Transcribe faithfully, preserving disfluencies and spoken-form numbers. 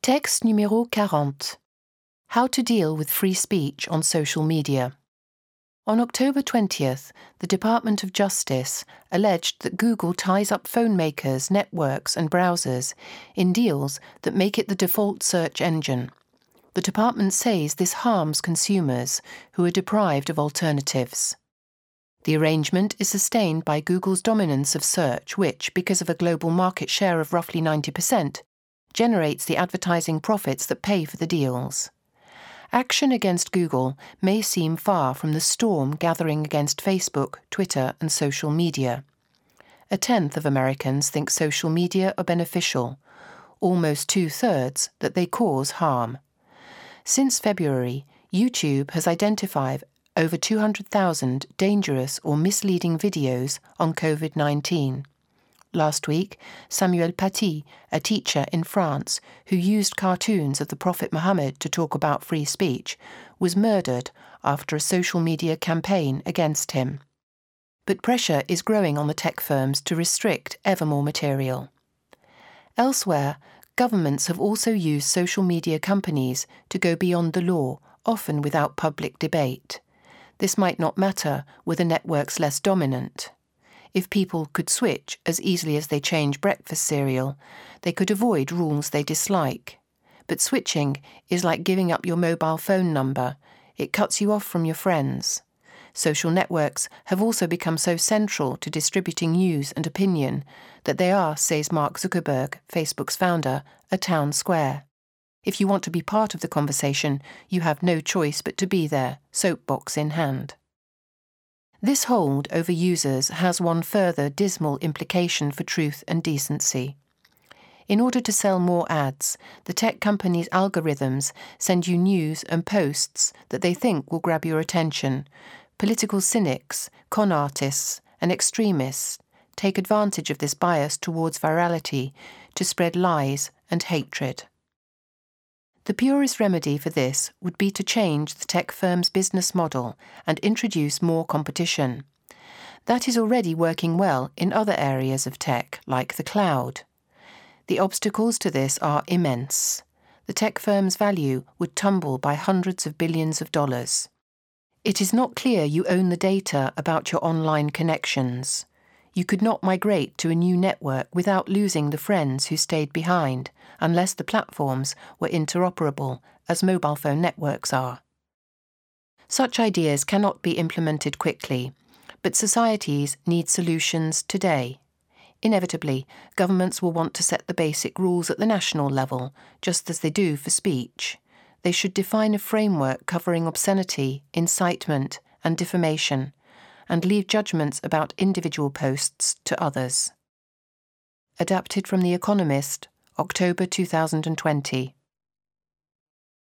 Texte numéro quarante. How to deal with free speech on social media. On October twentieth, the Department of Justice alleged that Google ties up phone makers, networks and browsers in deals that make it the default search engine. The department says this harms consumers who are deprived of alternatives. The arrangement is sustained by Google's dominance of search, which, because of a global market share of roughly ninety percent, generates the advertising profits that pay for the deals. Action against Google may seem far from the storm gathering against Facebook, Twitter, and social media. A tenth of Americans think social media are beneficial, almost two-thirds that they cause harm. Since February, YouTube has identified over two hundred thousand dangerous or misleading videos on COVID nineteen. Last week, Samuel Paty, a teacher in France who used cartoons of the Prophet Muhammad to talk about free speech, was murdered after a social media campaign against him. But pressure is growing on the tech firms to restrict ever more material. Elsewhere, governments have also used social media companies to go beyond the law, often without public debate. This might not matter were the networks less dominant. If people could switch as easily as they change breakfast cereal, they could avoid rules they dislike. But switching is like giving up your mobile phone number. It cuts you off from your friends. Social networks have also become so central to distributing news and opinion that they are, says Mark Zuckerberg, Facebook's founder, a town square. If you want to be part of the conversation, you have no choice but to be there, soapbox in hand. This hold over users has one further dismal implication for truth and decency. In order to sell more ads, the tech companies' algorithms send you news and posts that they think will grab your attention. Political cynics, con artists, and extremists take advantage of this bias towards virality to spread lies and hatred. The purest remedy for this would be to change the tech firm's business model and introduce more competition. That is already working well in other areas of tech, like the cloud. The obstacles to this are immense. The tech firm's value would tumble by hundreds of billions of dollars. It is not clear you own the data about your online connections. You could not migrate to a new network without losing the friends who stayed behind, unless the platforms were interoperable, as mobile phone networks are. Such ideas cannot be implemented quickly, but societies need solutions today. Inevitably, governments will want to set the basic rules at the national level, just as they do for speech. They should define a framework covering obscenity, incitement, and defamation, and leave judgments about individual posts to others. Adapted from The Economist, October two thousand twenty.